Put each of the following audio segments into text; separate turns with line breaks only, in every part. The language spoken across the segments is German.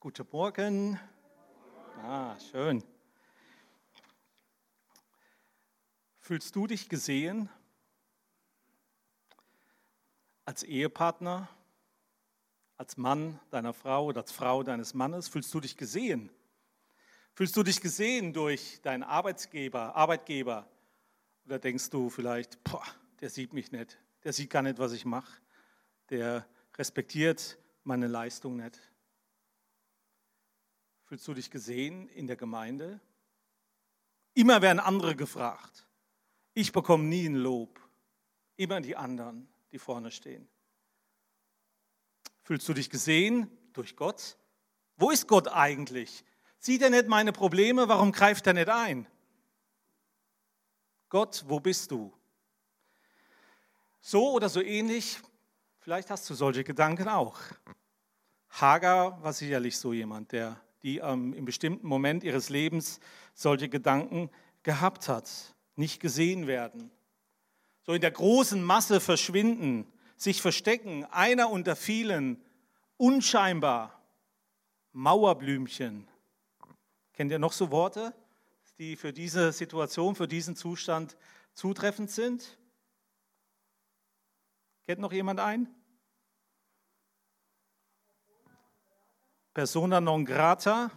Guten Morgen. Schön. Fühlst du dich gesehen als Ehepartner, als Mann deiner Frau oder als Frau deines Mannes? Fühlst du dich gesehen? Fühlst du dich gesehen durch deinen Arbeitgeber? Oder denkst du vielleicht, der sieht mich nicht, der sieht gar nicht, was ich mache, der respektiert meine Leistung nicht? Fühlst du dich gesehen in der Gemeinde? Immer werden andere gefragt. Ich bekomme nie ein Lob. Immer die anderen, die vorne stehen. Fühlst du dich gesehen durch Gott? Wo ist Gott eigentlich? Sieht er nicht meine Probleme? Warum greift er nicht ein? Gott, wo bist du? So oder so ähnlich, vielleicht hast du solche Gedanken auch. Hagar war sicherlich so jemand, die im bestimmten Moment ihres Lebens solche Gedanken gehabt hat. Nicht gesehen werden. So in der großen Masse verschwinden, sich verstecken, einer unter vielen, unscheinbar, Mauerblümchen. Kennt ihr noch so Worte, die für diese Situation, für diesen Zustand zutreffend sind? Kennt noch jemand ein? Persona non grata.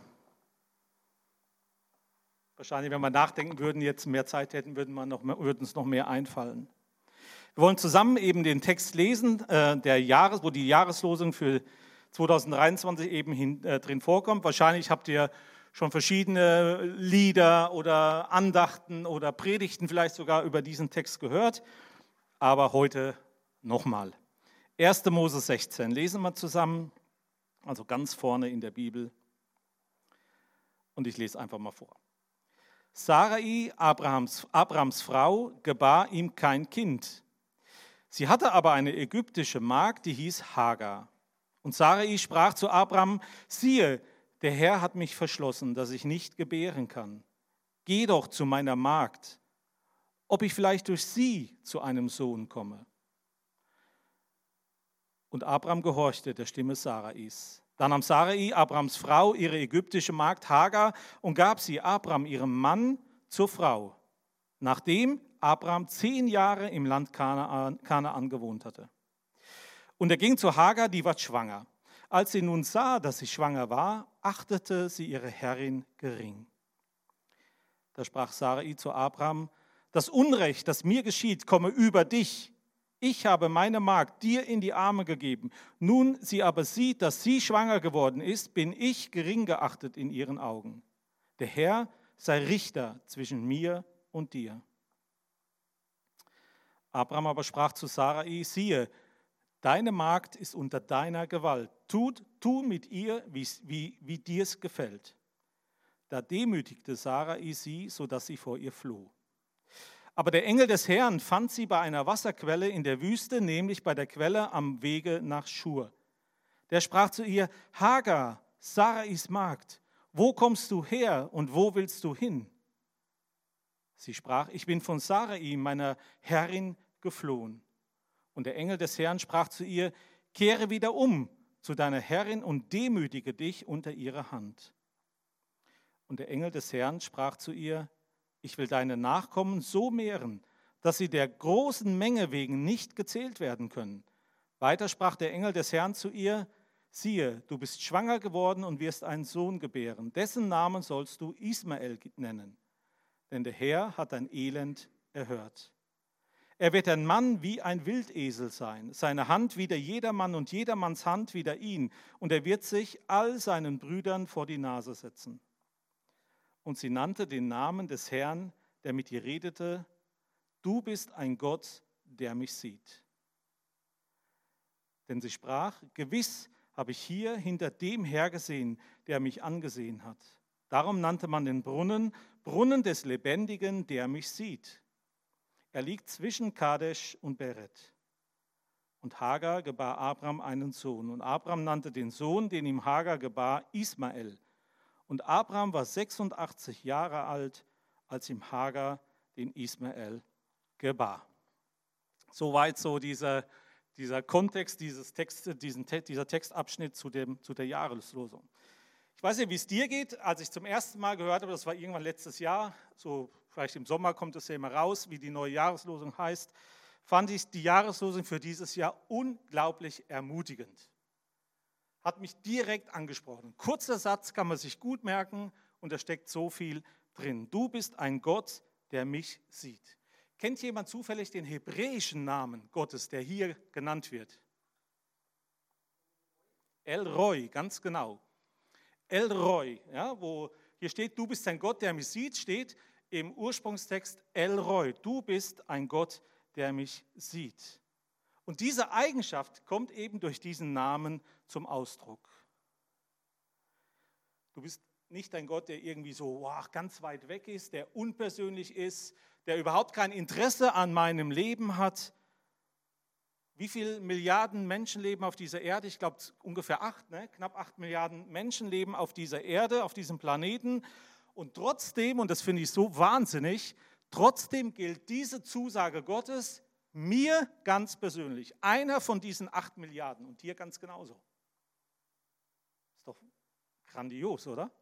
Wahrscheinlich, wenn wir nachdenken würden, jetzt mehr Zeit hätten, würden uns noch mehr einfallen. Wir wollen zusammen eben den Text lesen, wo die Jahreslosung für 2023 eben drin vorkommt. Wahrscheinlich habt ihr schon verschiedene Lieder oder Andachten oder Predigten vielleicht sogar über diesen Text gehört. Aber heute nochmal. 1. Mose 16 lesen wir zusammen, also ganz vorne in der Bibel. Und ich lese einfach mal vor. Sarai, Abrams Frau, gebar ihm kein Kind. Sie hatte aber eine ägyptische Magd, die hieß Hagar. Und Sarai sprach zu Abram: Siehe, der Herr hat mich verschlossen, dass ich nicht gebären kann. Geh doch zu meiner Magd, ob ich vielleicht durch sie zu einem Sohn komme. Und Abram gehorchte der Stimme Sarais. Dann nahm Sarai, Abrams Frau, ihre ägyptische Magd Hagar und gab sie Abram, ihrem Mann, zur Frau, nachdem Abram 10 Jahre im Land Kanaan gewohnt hatte. Und er ging zu Hagar, die war schwanger. Als sie nun sah, dass sie schwanger war, achtete sie ihre Herrin gering. Da sprach Sarai zu Abram: Das Unrecht, das mir geschieht, komme über dich. Ich habe meine Magd dir in die Arme gegeben. Nun sie aber sieht, dass sie schwanger geworden ist, bin ich gering geachtet in ihren Augen. Der Herr sei Richter zwischen mir und dir. Abram aber sprach zu Sarai: Siehe, deine Magd ist unter deiner Gewalt. Tu mit ihr, wie dir es gefällt. Da demütigte Sarai sie, sodass sie vor ihr floh. Aber der Engel des Herrn fand sie bei einer Wasserquelle in der Wüste, nämlich bei der Quelle am Wege nach Schur. Der sprach zu ihr: Hagar, Sarais Magd, wo kommst du her und wo willst du hin? Sie sprach: Ich bin von Sarai, meiner Herrin, geflohen. Und der Engel des Herrn sprach zu ihr: Kehre wieder um zu deiner Herrin und demütige dich unter ihre Hand. Und der Engel des Herrn sprach zu ihr: Ich will deine Nachkommen so mehren, dass sie der großen Menge wegen nicht gezählt werden können. Weiter sprach der Engel des Herrn zu ihr: Siehe, du bist schwanger geworden und wirst einen Sohn gebären. Dessen Namen sollst du Ismael nennen, denn der Herr hat dein Elend erhört. Er wird ein Mann wie ein Wildesel sein, seine Hand wider jedermann und jedermanns Hand wider ihn, und er wird sich all seinen Brüdern vor die Nase setzen. Und sie nannte den Namen des Herrn, der mit ihr redete: Du bist ein Gott, der mich sieht. Denn sie sprach: Gewiss habe ich hier hinter dem hergesehen, der mich angesehen hat. Darum nannte man den Brunnen des Lebendigen, der mich sieht. Er liegt zwischen Kadesh und Beret. Und Hagar gebar Abram einen Sohn. Und Abram nannte den Sohn, den ihm Hagar gebar, Ismael. Und Abram war 86 Jahre alt, als ihm Hagar den Ismael gebar. Soweit so dieser Kontext, dieser Textabschnitt zu der Jahreslosung. Ich weiß nicht, wie es dir geht. Als ich zum ersten Mal gehört habe, das war irgendwann letztes Jahr, so vielleicht im Sommer kommt es ja immer raus, wie die neue Jahreslosung heißt, fand ich die Jahreslosung für dieses Jahr unglaublich ermutigend. Hat mich direkt angesprochen. Kurzer Satz kann man sich gut merken und da steckt so viel drin. Du bist ein Gott, der mich sieht. Kennt jemand zufällig den hebräischen Namen Gottes, der hier genannt wird? El Roi, ganz genau. El Roi, ja, wo hier steht, du bist ein Gott, der mich sieht, steht im Ursprungstext El Roi. Du bist ein Gott, der mich sieht. Und diese Eigenschaft kommt eben durch diesen Namen zum Ausdruck. Du bist nicht ein Gott, der irgendwie so ganz weit weg ist, der unpersönlich ist, der überhaupt kein Interesse an meinem Leben hat. Wie viele Milliarden Menschen leben auf dieser Erde? Ich glaube ungefähr 8, knapp 8 Milliarden Menschen leben auf dieser Erde, auf diesem Planeten. Und trotzdem, und das finde ich so wahnsinnig, trotzdem gilt diese Zusage Gottes mir ganz persönlich. Einer von diesen 8 Milliarden und dir ganz genauso. Ist doch grandios, oder?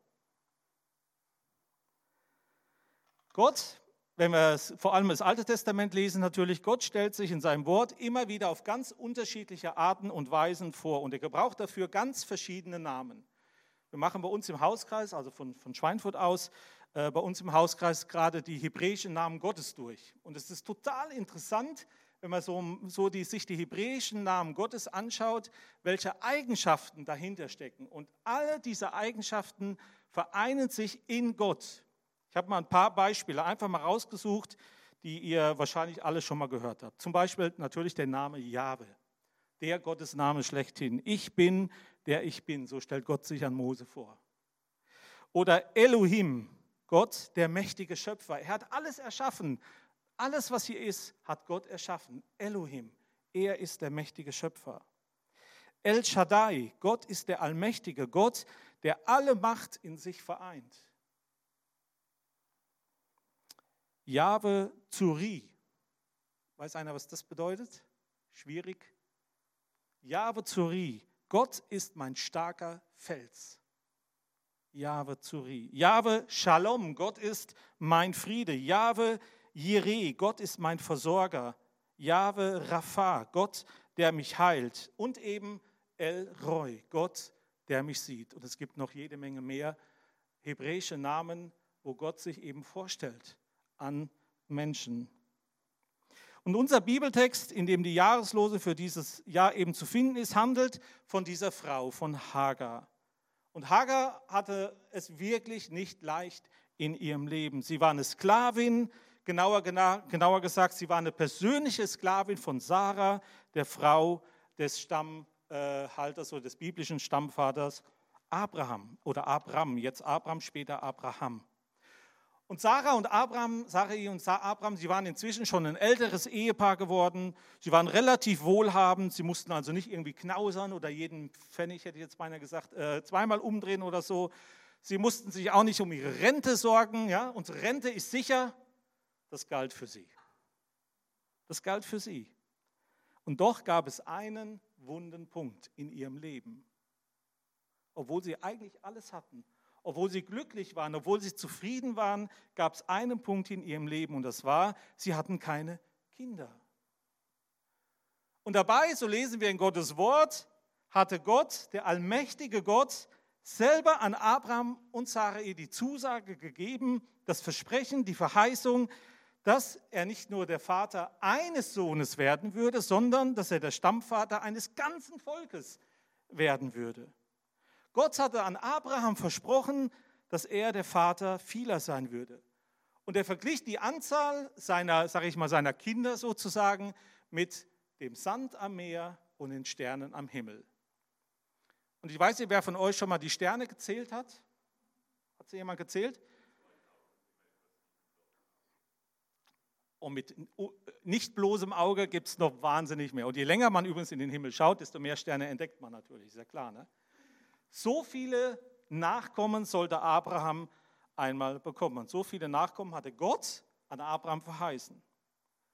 Gott, wenn wir vor allem das Alte Testament lesen, natürlich, Gott stellt sich in seinem Wort immer wieder auf ganz unterschiedliche Arten und Weisen vor und er gebraucht dafür ganz verschiedene Namen. Wir machen bei uns im Hauskreis, also von Schweinfurt aus, bei uns im Hauskreis gerade die hebräischen Namen Gottes durch. Und es ist total interessant, wenn man sich die hebräischen Namen Gottes anschaut, welche Eigenschaften dahinter stecken. Und alle diese Eigenschaften vereinen sich in Gott. Ich habe mal ein paar Beispiele einfach mal rausgesucht, die ihr wahrscheinlich alle schon mal gehört habt. Zum Beispiel natürlich der Name Jahwe, der Gottesname schlechthin. Ich bin, der ich bin, so stellt Gott sich an Mose vor. Oder Elohim, Gott, der mächtige Schöpfer. Er hat alles erschaffen. Alles, was hier ist, hat Gott erschaffen. Elohim, er ist der mächtige Schöpfer. El Shaddai, Gott ist der allmächtige Gott, der alle Macht in sich vereint. Jahwe Zuri. Weiß einer, was das bedeutet? Schwierig. Jahwe Zuri. Gott ist mein starker Fels. Jahwe Zuri. Jahwe Shalom. Gott ist mein Friede. Jahwe Jireh. Gott ist mein Versorger. Jahwe Rapha. Gott, der mich heilt. Und eben El Roi. Gott, der mich sieht. Und es gibt noch jede Menge mehr hebräische Namen, wo Gott sich eben vorstellt an Menschen. Und unser Bibeltext, in dem die Jahreslose für dieses Jahr eben zu finden ist, handelt von dieser Frau, von Hagar. Und Hagar hatte es wirklich nicht leicht in ihrem Leben. Sie war eine Sklavin, genauer gesagt, sie war eine persönliche Sklavin von Sarah, der Frau des Stammhalters oder des biblischen Stammvaters Abraham oder Abram, jetzt Abram, später Abraham. Und Sarai und Abram, sie waren inzwischen schon ein älteres Ehepaar geworden. Sie waren relativ wohlhabend. Sie mussten also nicht irgendwie knausern oder jeden Pfennig, hätte ich jetzt beinahe gesagt, zweimal umdrehen oder so. Sie mussten sich auch nicht um ihre Rente sorgen. Ja? Unsere Rente ist sicher. Das galt für sie. Das galt für sie. Und doch gab es einen wunden Punkt in ihrem Leben. Obwohl sie eigentlich alles hatten. Obwohl sie glücklich waren, obwohl sie zufrieden waren, gab es einen Punkt in ihrem Leben und das war, sie hatten keine Kinder. Und dabei, so lesen wir in Gottes Wort, hatte Gott, der allmächtige Gott, selber an Abraham und Sarai die Zusage gegeben, das Versprechen, die Verheißung, dass er nicht nur der Vater eines Sohnes werden würde, sondern dass er der Stammvater eines ganzen Volkes werden würde. Gott hatte an Abraham versprochen, dass er der Vater vieler sein würde. Und er verglich die Anzahl seiner Kinder sozusagen mit dem Sand am Meer und den Sternen am Himmel. Und ich weiß nicht, wer von euch schon mal die Sterne gezählt hat? Hat sie jemand gezählt? Und mit nicht bloßem Auge gibt es noch wahnsinnig mehr. Und je länger man übrigens in den Himmel schaut, desto mehr Sterne entdeckt man natürlich, ist ja klar, ne? So viele Nachkommen sollte Abraham einmal bekommen. Und so viele Nachkommen hatte Gott an Abraham verheißen.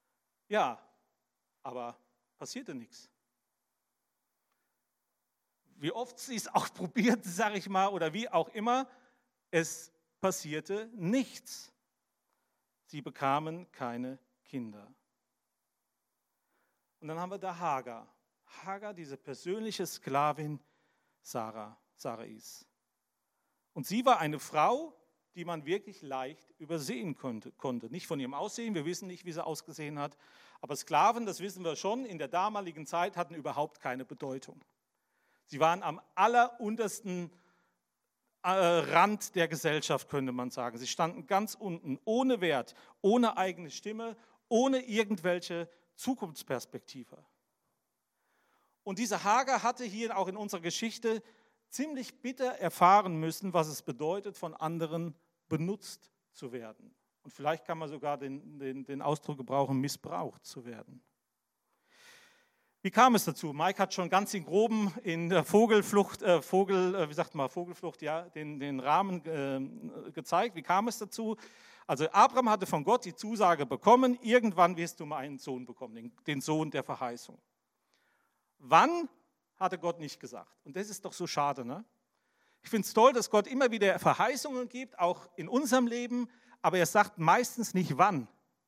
Ja, aber passierte nichts. wie oft sie es auch probiert, sage ich mal, oder wie auch immer, es passierte nichts. Sie bekamen keine Kinder. Und dann haben wir da Hagar. Hagar, diese persönliche Sklavin Sarais. Und sie war eine Frau, die man wirklich leicht übersehen konnte. Nicht von ihrem Aussehen, wir wissen nicht, wie sie ausgesehen hat, aber Sklaven, das wissen wir schon, in der damaligen Zeit hatten überhaupt keine Bedeutung. Sie waren am alleruntersten Rand der Gesellschaft, könnte man sagen. Sie standen ganz unten, ohne Wert, ohne eigene Stimme, ohne irgendwelche Zukunftsperspektive. Und diese Hagar hatte hier auch in unserer Geschichte ziemlich bitter erfahren müssen, was es bedeutet, von anderen benutzt zu werden. Und vielleicht kann man sogar den Ausdruck gebrauchen, missbraucht zu werden. Wie kam es dazu? Mike hat schon ganz in Groben in der Vogelflucht, den Rahmen gezeigt. Wie kam es dazu? Also Abraham hatte von Gott die Zusage bekommen, irgendwann wirst du mal einen Sohn bekommen, den Sohn der Verheißung. Wann, hatte Gott nicht gesagt. Und das ist doch so schade, ne? Ich finde es toll, dass Gott immer wieder Verheißungen gibt, auch in unserem Leben, aber er sagt meistens nicht wann.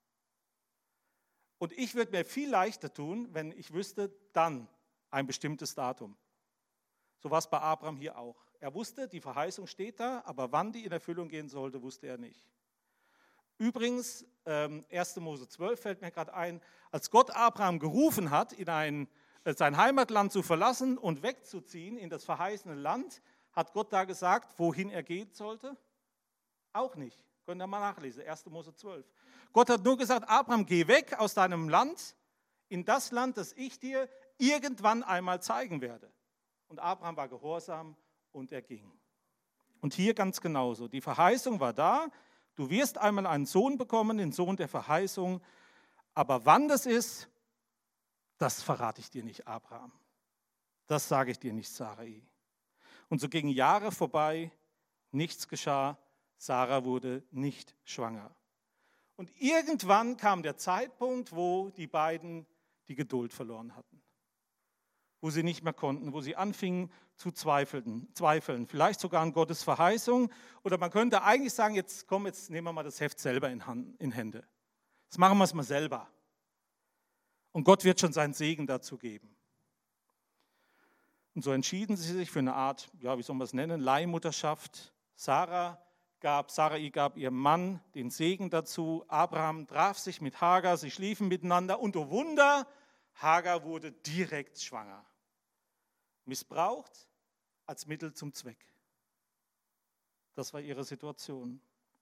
Und ich würde mir viel leichter tun, wenn ich wüsste, dann ein bestimmtes Datum. So war es bei Abraham hier auch. Er wusste, die Verheißung steht da, aber wann die in Erfüllung gehen sollte, wusste er nicht. Übrigens, 1. Mose 12 fällt mir gerade ein, als Gott Abraham gerufen hat, sein Heimatland zu verlassen und wegzuziehen in das verheißene Land, hat Gott da gesagt, wohin er gehen sollte? Auch nicht. Könnt ihr mal nachlesen, 1. Mose 12. Gott hat nur gesagt, Abraham, geh weg aus deinem Land, in das Land, das ich dir irgendwann einmal zeigen werde. Und Abraham war gehorsam und er ging. Und hier ganz genauso. Die Verheißung war da, du wirst einmal einen Sohn bekommen, den Sohn der Verheißung. Aber wann das ist, das verrate ich dir nicht, Abraham. Das sage ich dir nicht, Sarai. Und so gingen Jahre vorbei, nichts geschah, Sarah wurde nicht schwanger. Und irgendwann kam der Zeitpunkt, wo die beiden die Geduld verloren hatten. Wo sie nicht mehr konnten, wo sie anfingen zu zweifeln. Vielleicht sogar an Gottes Verheißung. Oder man könnte eigentlich sagen, jetzt nehmen wir mal das Heft selber in Hände. Jetzt machen wir es mal selber. Und Gott wird schon seinen Segen dazu geben. Und so entschieden sie sich für eine Art, wie soll man es nennen, Leihmutterschaft. Sarai gab ihrem Mann den Segen dazu. Abraham traf sich mit Hagar, sie schliefen miteinander und oh Wunder, Hagar wurde direkt schwanger. Missbraucht als Mittel zum Zweck. Das war ihre Situation.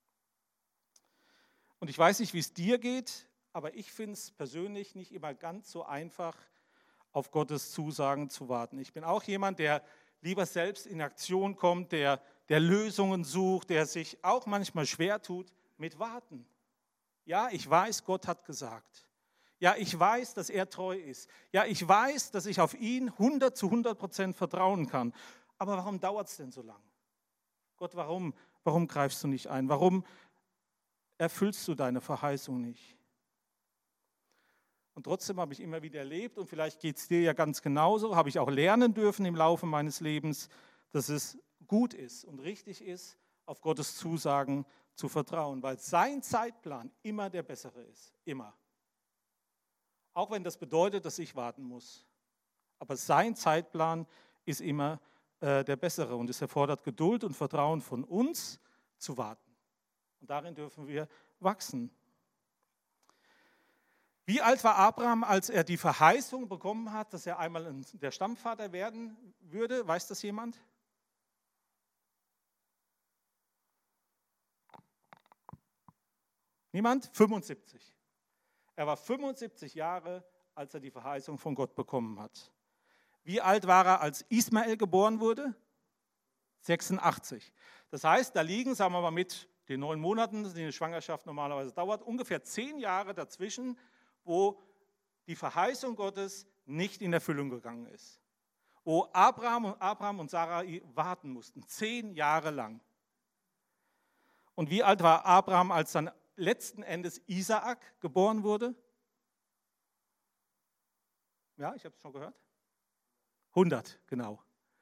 Und ich weiß nicht, wie es dir geht, aber ich finde es persönlich nicht immer ganz so einfach, auf Gottes Zusagen zu warten. Ich bin auch jemand, der lieber selbst in Aktion kommt, der Lösungen sucht, der sich auch manchmal schwer tut mit Warten. Ja, ich weiß, Gott hat gesagt. Ja, ich weiß, dass er treu ist. Ja, ich weiß, dass ich auf ihn 100% vertrauen kann. Aber warum dauert es denn so lang? Gott, warum greifst du nicht ein? Warum erfüllst du deine Verheißung nicht? Und trotzdem habe ich immer wieder erlebt, und vielleicht geht es dir ja ganz genauso, habe ich auch lernen dürfen im Laufe meines Lebens, dass es gut ist und richtig ist, auf Gottes Zusagen zu vertrauen, weil sein Zeitplan immer der bessere ist, immer. Auch wenn das bedeutet, dass ich warten muss. Aber sein Zeitplan ist immer der bessere und es erfordert Geduld und Vertrauen von uns zu warten. Und darin dürfen wir wachsen. Wie alt war Abraham, als er die Verheißung bekommen hat, dass er einmal der Stammvater werden würde? Weiß das jemand? Niemand? 75. Er war 75 Jahre, als er die Verheißung von Gott bekommen hat. Wie alt war er, als Ismael geboren wurde? 86. Das heißt, da liegen, sagen wir mal mit den 9 Monaten, die eine Schwangerschaft normalerweise dauert, ungefähr 10 Jahre dazwischen, wo die Verheißung Gottes nicht in Erfüllung gegangen ist. Wo Abraham und Sarai warten mussten, 10 Jahre lang. Und wie alt war Abraham, als dann letzten Endes Isaak geboren wurde? Ja, ich habe es schon gehört. 100, genau.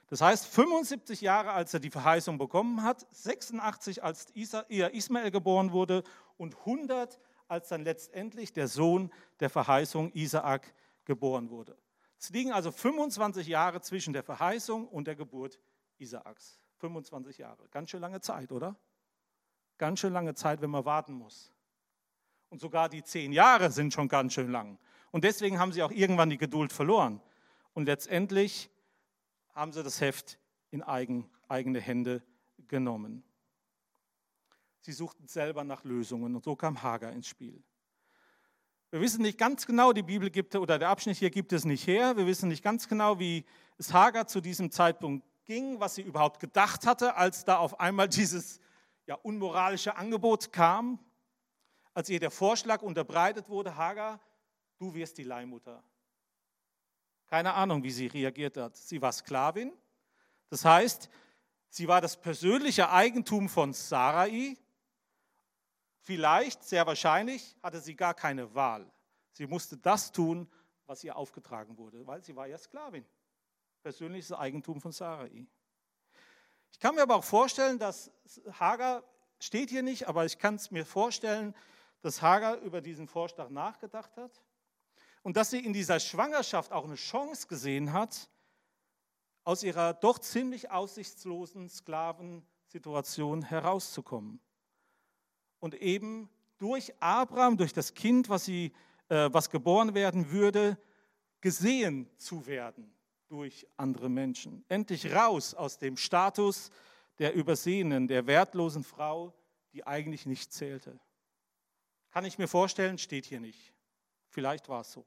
Das heißt, 75 Jahre, als er die Verheißung bekommen hat, 86, als Ismael geboren wurde und 100, als dann letztendlich der Sohn der Verheißung Isaak geboren wurde. Es liegen also 25 Jahre zwischen der Verheißung und der Geburt Isaaks. 25 Jahre. Ganz schön lange Zeit, oder? Ganz schön lange Zeit, wenn man warten muss. Und sogar die 10 Jahre sind schon ganz schön lang. Und deswegen haben sie auch irgendwann die Geduld verloren. Und letztendlich haben sie das Heft in eigene Hände genommen. Sie suchten selber nach Lösungen und so kam Hagar ins Spiel. Wir wissen nicht ganz genau, die Bibel gibt, oder der Abschnitt hier gibt es nicht her, wir wissen nicht ganz genau, wie es Hagar zu diesem Zeitpunkt ging, was sie überhaupt gedacht hatte, als da auf einmal dieses unmoralische Angebot kam, als ihr der Vorschlag unterbreitet wurde, Hagar, du wirst die Leihmutter. Keine Ahnung, wie sie reagiert hat. Sie war Sklavin, das heißt, sie war das persönliche Eigentum von Sarai. Vielleicht, sehr wahrscheinlich, hatte sie gar keine Wahl. Sie musste das tun, was ihr aufgetragen wurde, weil sie war ja Sklavin. Persönliches Eigentum von Sarai. Ich kann mir aber auch vorstellen, dass Hagar, steht hier nicht, aber ich kann es mir vorstellen, dass Hagar über diesen Vorschlag nachgedacht hat und dass sie in dieser Schwangerschaft auch eine Chance gesehen hat, aus ihrer doch ziemlich aussichtslosen Sklavensituation herauszukommen. Und eben durch Abraham, durch das Kind, was geboren werden würde, gesehen zu werden durch andere Menschen. Endlich raus aus dem Status der Übersehenen, der wertlosen Frau, die eigentlich nicht zählte. Kann ich mir vorstellen, steht hier nicht. Vielleicht war es so.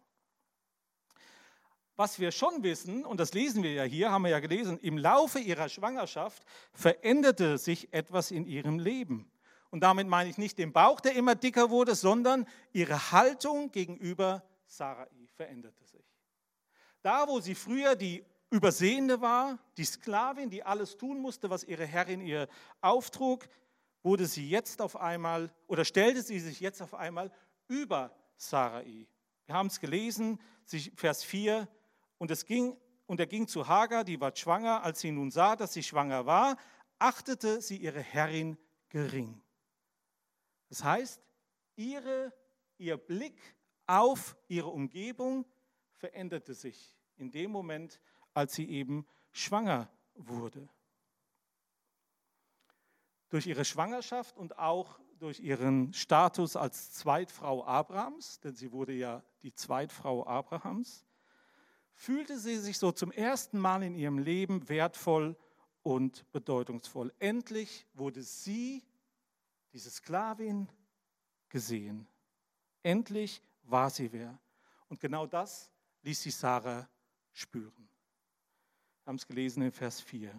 Was wir schon wissen, und das lesen wir ja hier, haben wir ja gelesen, im Laufe ihrer Schwangerschaft veränderte sich etwas in ihrem Leben. Und damit meine ich nicht den Bauch, der immer dicker wurde, sondern ihre Haltung gegenüber Sarai veränderte sich. Da, wo sie früher die Übersehende war, die Sklavin, die alles tun musste, was ihre Herrin ihr auftrug, wurde sie jetzt auf einmal, oder stellte sie sich jetzt auf einmal über Sarai. Wir haben es gelesen, Vers 4, und er ging zu Hagar, die war schwanger, als sie nun sah, dass sie schwanger war, achtete sie ihre Herrin gering. Das heißt, ihr Blick auf ihre Umgebung veränderte sich in dem Moment, als sie eben schwanger wurde. Durch ihre Schwangerschaft und auch durch ihren Status als Zweitfrau Abrahams, denn sie wurde ja die Zweitfrau Abrahams, fühlte sie sich so zum ersten Mal in ihrem Leben wertvoll und bedeutungsvoll. Endlich wurde sie, diese Sklavin, gesehen. Endlich war sie wer. Und genau das ließ sie Sarah spüren. Wir haben es gelesen in Vers 4.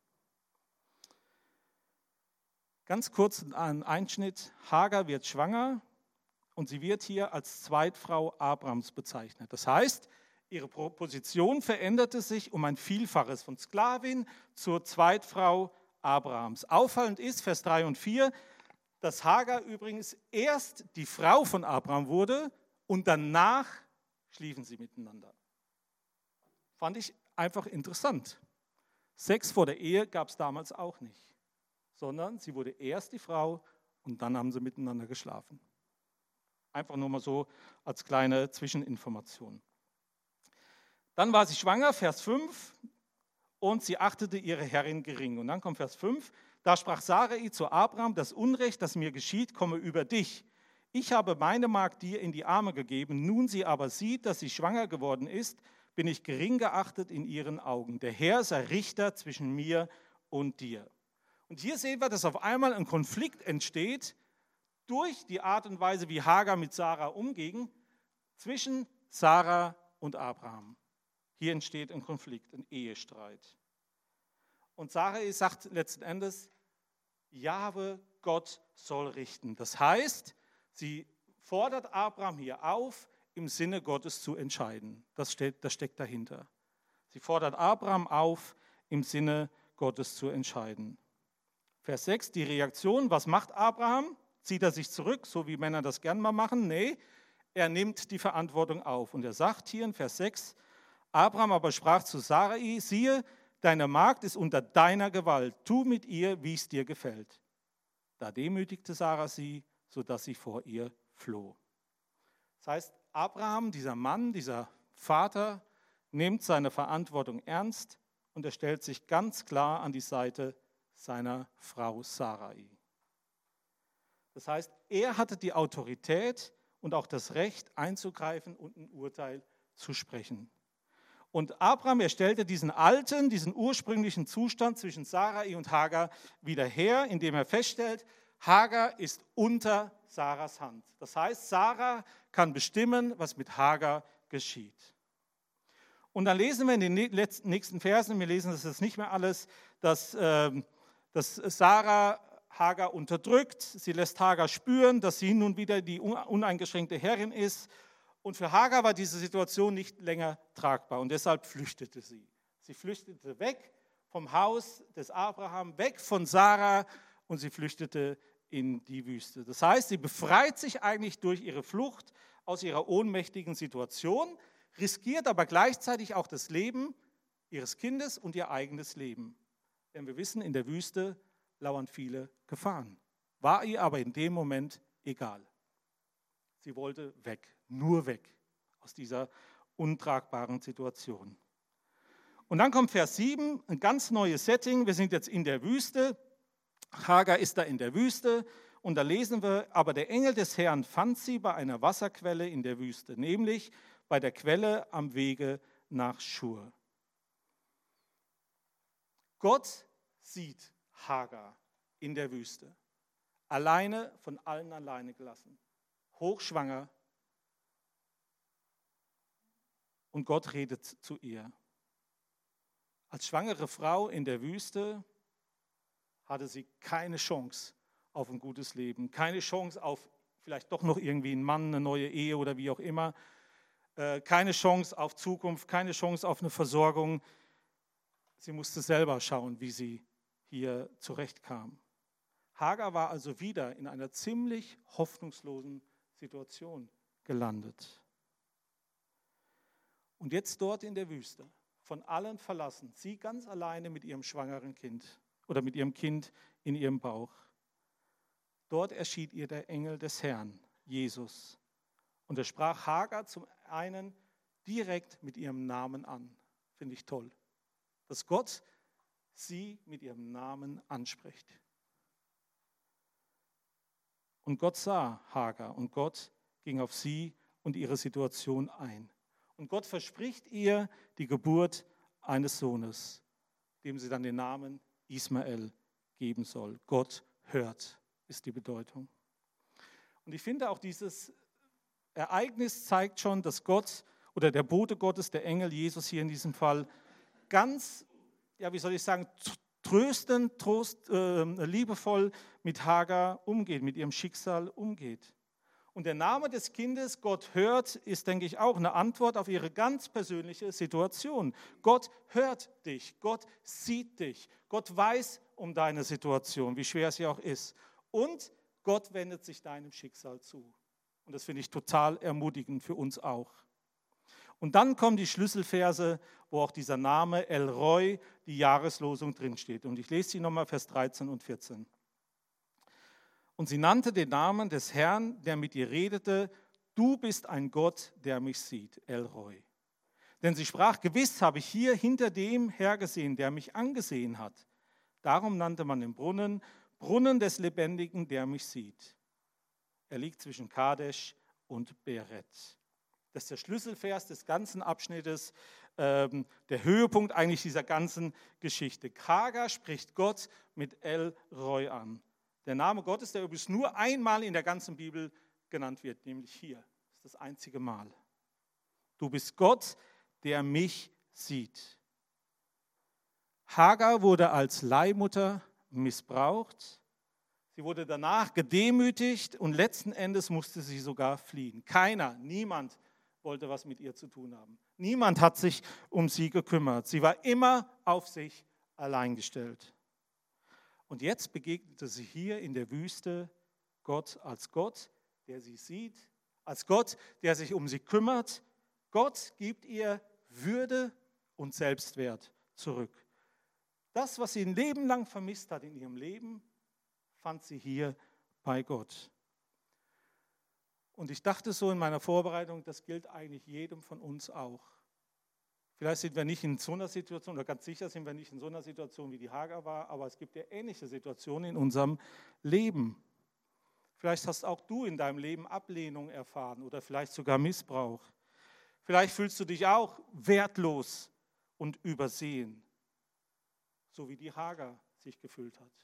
Ganz kurz ein Einschnitt. Hagar wird schwanger und sie wird hier als Zweitfrau Abrahams bezeichnet. Das heißt, ihre Position veränderte sich um ein Vielfaches von Sklavin zur Zweitfrau Abrahams. Auffallend ist, Vers 3 und 4, dass Hagar übrigens erst die Frau von Abraham wurde und danach schliefen sie miteinander. Fand ich einfach interessant. Sex vor der Ehe gab es damals auch nicht, sondern sie wurde erst die Frau und dann haben sie miteinander geschlafen. Einfach nur mal so als kleine Zwischeninformation. Dann war sie schwanger, Vers 5, und sie achtete ihre Herrin gering. Und dann kommt Vers 5, da sprach Sarai zu Abraham, das Unrecht, das mir geschieht, komme über dich. Ich habe meine Magd dir in die Arme gegeben, nun sie aber sieht, dass sie schwanger geworden ist, bin ich gering geachtet in ihren Augen. Der Herr sei Richter zwischen mir und dir. Und hier sehen wir, dass auf einmal ein Konflikt entsteht durch die Art und Weise, wie Hagar mit Sarah umging, zwischen Sarah und Abraham. Hier entsteht ein Konflikt, ein Ehestreit. Und Sarai sagt letzten Endes, Jahwe, Gott soll richten. Das heißt, sie fordert Abraham hier auf, im Sinne Gottes zu entscheiden. Das steckt dahinter. Sie fordert Abraham auf, im Sinne Gottes zu entscheiden. Vers 6, die Reaktion, was macht Abraham? Zieht er sich zurück, so wie Männer das gern mal machen? Nee, er nimmt die Verantwortung auf. Und er sagt hier in Vers 6, Abraham aber sprach zu Sarai, siehe, deine Magd ist unter deiner Gewalt, tu mit ihr, wie es dir gefällt. Da demütigte Sarah sie, sodass sie vor ihr floh. Das heißt, Abraham, dieser Mann, dieser Vater, nimmt seine Verantwortung ernst und er stellt sich ganz klar an die Seite seiner Frau Sarai. Das heißt, er hatte die Autorität und auch das Recht einzugreifen und ein Urteil zu sprechen. Und Abraham, er stellte diesen ursprünglichen Zustand zwischen Sarai und Hagar wieder her, indem er feststellt, Hagar ist unter Saras Hand. Das heißt, Sarah kann bestimmen, was mit Hagar geschieht. Und dann lesen wir in den nächsten Versen, wir lesen das jetzt nicht mehr alles, dass Sarah Hagar unterdrückt. Sie lässt Hagar spüren, dass sie nun wieder die uneingeschränkte Herrin ist. Und für Hagar war diese Situation nicht länger tragbar und deshalb flüchtete sie. Sie flüchtete weg vom Haus des Abraham, weg von Sarah und sie flüchtete in die Wüste. Das heißt, sie befreit sich eigentlich durch ihre Flucht aus ihrer ohnmächtigen Situation, riskiert aber gleichzeitig auch das Leben ihres Kindes und ihr eigenes Leben. Denn wir wissen, in der Wüste lauern viele Gefahren. War ihr aber in dem Moment egal. Sie wollte weg, nur weg aus dieser untragbaren Situation. Und dann kommt Vers 7, ein ganz neues Setting. Wir sind jetzt in der Wüste. Hagar ist da in der Wüste und da lesen wir, aber der Engel des Herrn fand sie bei einer Wasserquelle in der Wüste, nämlich bei der Quelle am Wege nach Schur. Gott sieht Hagar in der Wüste, alleine, von allen alleine gelassen, hochschwanger, und Gott redet zu ihr. Als schwangere Frau in der Wüste hatte sie keine Chance auf ein gutes Leben, keine Chance auf vielleicht doch noch irgendwie einen Mann, eine neue Ehe oder wie auch immer, keine Chance auf Zukunft, keine Chance auf eine Versorgung. Sie musste selber schauen, wie sie hier zurechtkam. Hagar war also wieder in einer ziemlich hoffnungslosen Situation gelandet. Und jetzt dort in der Wüste, von allen verlassen, sie ganz alleine mit ihrem schwangeren Kind oder mit ihrem Kind in ihrem Bauch. Dort erschien ihr der Engel des Herrn, Jesus. Und er sprach Hagar zum einen direkt mit ihrem Namen an. Finde ich toll, dass Gott sie mit ihrem Namen anspricht. Und Gott sah Hagar und Gott ging auf sie und ihre Situation ein. Und Gott verspricht ihr die Geburt eines Sohnes, dem sie dann den Namen Ismael geben soll. Gott hört, ist die Bedeutung. Und ich finde auch dieses Ereignis zeigt schon, dass Gott oder der Bote Gottes, der Engel Jesus hier in diesem Fall, ganz, tröstend, liebevoll mit Hagar umgeht, mit ihrem Schicksal umgeht. Und der Name des Kindes, Gott hört, ist, denke ich, auch eine Antwort auf ihre ganz persönliche Situation. Gott hört dich, Gott sieht dich, Gott weiß um deine Situation, wie schwer sie auch ist. Und Gott wendet sich deinem Schicksal zu. Und das finde ich total ermutigend für uns auch. Und dann kommen die Schlüsselverse, wo auch dieser Name El Roi, die Jahreslosung drinsteht. Und ich lese sie nochmal, Vers 13 und 14. Und sie nannte den Namen des Herrn, der mit ihr redete, du bist ein Gott, der mich sieht, El Roi. Denn sie sprach, gewiss habe ich hier hinter dem hergesehen, der mich angesehen hat. Darum nannte man den Brunnen, Brunnen des Lebendigen, der mich sieht. Er liegt zwischen Kadesh und Beret. Das ist der Schlüsselvers des ganzen Abschnittes, der Höhepunkt eigentlich dieser ganzen Geschichte. Hagar spricht Gott mit El Roi an. Der Name Gottes, der übrigens nur einmal in der ganzen Bibel genannt wird, nämlich hier. Das ist das einzige Mal. Du bist Gott, der mich sieht. Hagar wurde als Leihmutter missbraucht. Sie wurde danach gedemütigt und letzten Endes musste sie sogar fliehen. Niemand wollte was mit ihr zu tun haben. Niemand hat sich um sie gekümmert. Sie war immer auf sich allein gestellt. Und jetzt begegnete sie hier in der Wüste Gott, der sie sieht, als Gott, der sich um sie kümmert. Gott gibt ihr Würde und Selbstwert zurück. Das, was sie ein Leben lang vermisst hat in ihrem Leben, fand sie hier bei Gott. Und ich dachte so in meiner Vorbereitung, das gilt eigentlich jedem von uns auch. Vielleicht sind wir nicht in so einer Situation, oder ganz sicher sind wir nicht in so einer Situation, wie die Hagar war, aber es gibt ja ähnliche Situationen in unserem Leben. Vielleicht hast auch du in deinem Leben Ablehnung erfahren oder vielleicht sogar Missbrauch. Vielleicht fühlst du dich auch wertlos und übersehen, so wie die Hagar sich gefühlt hat.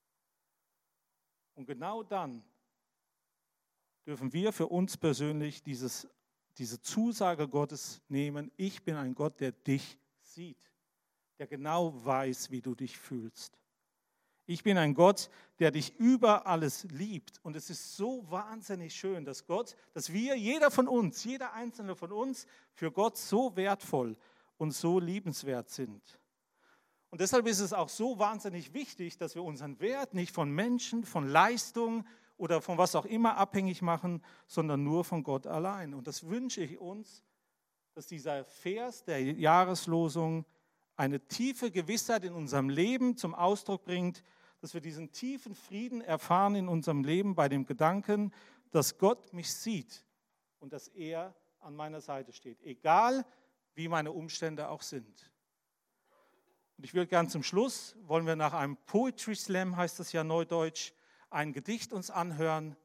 Und genau dann dürfen wir für uns persönlich diese Zusage Gottes nehmen: Ich bin ein Gott, der dich sieht, der genau weiß, wie du dich fühlst. Ich bin ein Gott, der dich über alles liebt. Und es ist so wahnsinnig schön, dass wir, jeder von uns, jeder einzelne von uns, für Gott so wertvoll und so liebenswert sind. Und deshalb ist es auch so wahnsinnig wichtig, dass wir unseren Wert nicht von Menschen, von Leistung oder von was auch immer abhängig machen, sondern nur von Gott allein. Und das wünsche ich uns, dass dieser Vers der Jahreslosung eine tiefe Gewissheit in unserem Leben zum Ausdruck bringt, dass wir diesen tiefen Frieden erfahren in unserem Leben bei dem Gedanken, dass Gott mich sieht und dass er an meiner Seite steht, egal wie meine Umstände auch sind. Und ich will gern zum Schluss, wollen wir nach einem Poetry Slam, heißt das ja neudeutsch, ein Gedicht uns anhören.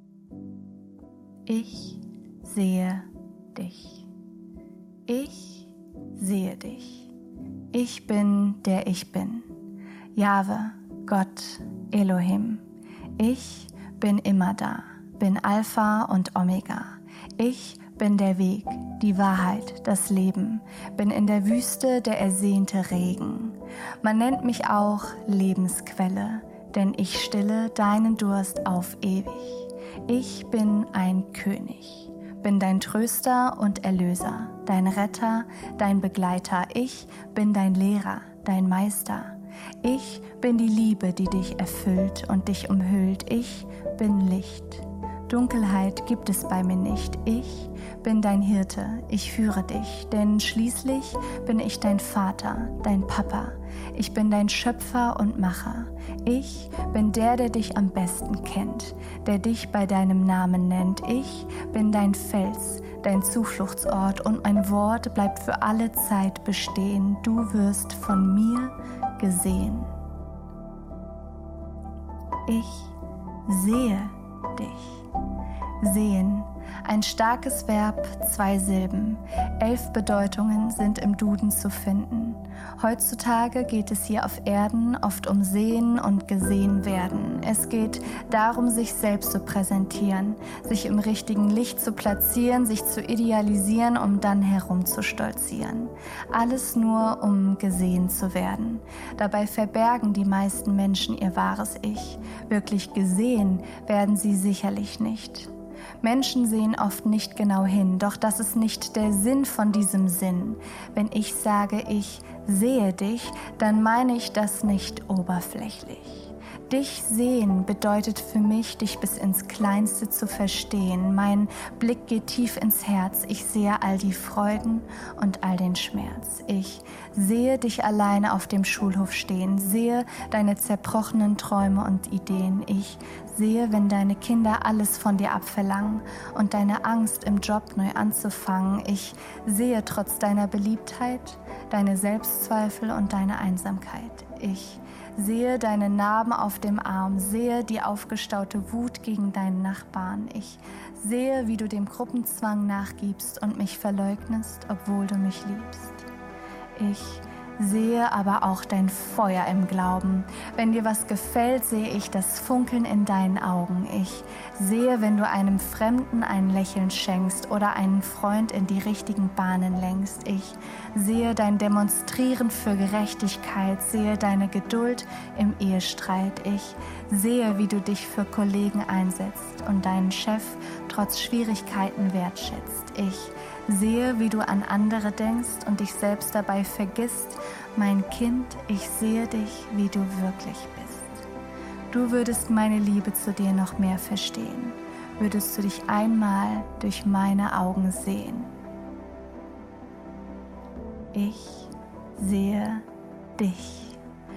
Ich sehe dich. Ich sehe dich. Ich bin, der ich bin. Jahwe, Gott, Elohim. Ich bin immer da, bin Alpha und Omega. Ich bin der Weg, die Wahrheit, das Leben. Bin in der Wüste der ersehnte Regen. Man nennt mich auch Lebensquelle, denn ich stille deinen Durst auf ewig. Ich bin ein König, bin dein Tröster und Erlöser, dein Retter, dein Begleiter. Ich bin dein Lehrer, dein Meister. Ich bin die Liebe, die dich erfüllt und dich umhüllt. Ich bin Licht. Dunkelheit gibt es bei mir nicht. Ich bin dein Hirte, ich führe dich, denn schließlich bin ich dein Vater, dein Papa. Ich bin dein Schöpfer und Macher. Ich bin der dich am besten kennt, der dich bei deinem Namen nennt. Ich bin dein Fels, dein Zufluchtsort und mein Wort bleibt für alle Zeit bestehen. Du wirst von mir gesehen. Ich sehe dich. Sehen. Ein starkes Verb, 2 Silben. 11 Bedeutungen sind im Duden zu finden. Heutzutage geht es hier auf Erden oft um Sehen und gesehen werden. Es geht darum, sich selbst zu präsentieren, sich im richtigen Licht zu platzieren, sich zu idealisieren, um dann herumzustolzieren. Alles nur, um gesehen zu werden. Dabei verbergen die meisten Menschen ihr wahres Ich. Wirklich gesehen werden sie sicherlich nicht. Menschen sehen oft nicht genau hin, doch das ist nicht der Sinn von diesem Sinn. Wenn ich sage, ich sehe dich, dann meine ich das nicht oberflächlich. Dich sehen bedeutet für mich, dich bis ins Kleinste zu verstehen. Mein Blick geht tief ins Herz. Ich sehe all die Freuden und all den Schmerz. Ich sehe dich alleine auf dem Schulhof stehen, sehe deine zerbrochenen Träume und Ideen. Ich sehe, wenn deine Kinder alles von dir abverlangen und deine Angst im Job neu anzufangen. Ich sehe trotz deiner Beliebtheit deine Selbstzweifel und deine Einsamkeit. Ich sehe deine Narben auf dem Arm, sehe die aufgestaute Wut gegen deinen Nachbarn. Ich sehe, wie du dem Gruppenzwang nachgibst und mich verleugnest, obwohl du mich liebst. Ich sehe aber auch dein Feuer im Glauben. Wenn dir was gefällt, sehe ich das Funkeln in deinen Augen. Ich sehe, wenn du einem Fremden ein Lächeln schenkst oder einen Freund in die richtigen Bahnen lenkst. Ich sehe dein Demonstrieren für Gerechtigkeit, sehe deine Geduld im Ehestreit. Ich sehe, wie du dich für Kollegen einsetzt und deinen Chef trotz Schwierigkeiten wertschätzt. Ich sehe, wie du an andere denkst und dich selbst dabei vergisst. Mein Kind, ich sehe dich, wie du wirklich bist. Du würdest meine Liebe zu dir noch mehr verstehen, würdest du dich einmal durch meine Augen sehen. Ich sehe dich.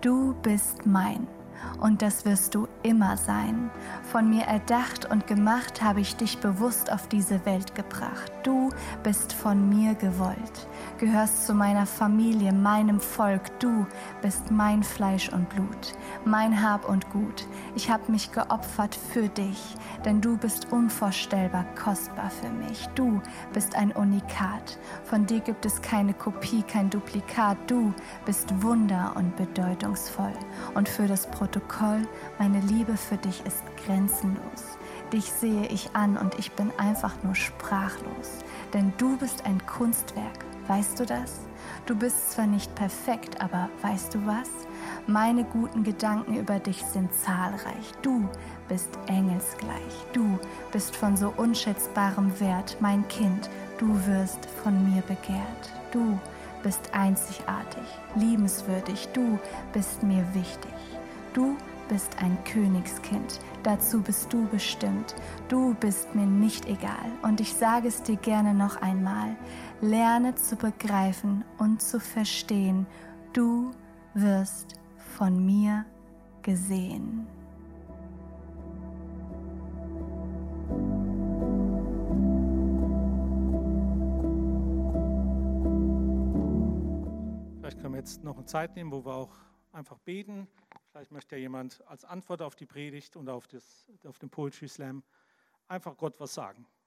Du bist mein. Und das wirst du immer sein. Von mir erdacht und gemacht habe ich dich bewusst auf diese Welt gebracht. Du bist von mir gewollt, gehörst zu meiner Familie, meinem Volk. Du bist mein Fleisch und Blut, mein Hab und Gut. Ich habe mich geopfert für dich, denn du bist unvorstellbar kostbar für mich. Du bist ein Unikat. Von dir gibt es keine Kopie, kein Duplikat. Du bist wunder- und bedeutungsvoll. Und für das Protokoll, meine Liebe für dich ist grenzenlos. Dich sehe ich an und ich bin einfach nur sprachlos. Denn du bist ein Kunstwerk, weißt du das? Du bist zwar nicht perfekt, aber weißt du was? Meine guten Gedanken über dich sind zahlreich. Du bist engelsgleich. Du bist von so unschätzbarem Wert, mein Kind. Du wirst von mir begehrt. Du bist einzigartig, liebenswürdig. Du bist mir wichtig. Du bist ein Königskind, dazu bist du bestimmt. Du bist mir nicht egal und ich sage es dir gerne noch einmal. Lerne zu begreifen und zu verstehen, du wirst von mir gesehen.
Vielleicht können wir jetzt noch eine Zeit nehmen, wo wir auch einfach beten. Vielleicht möchte ja jemand als Antwort auf die Predigt und auf den Poetry Slam einfach Gott was sagen.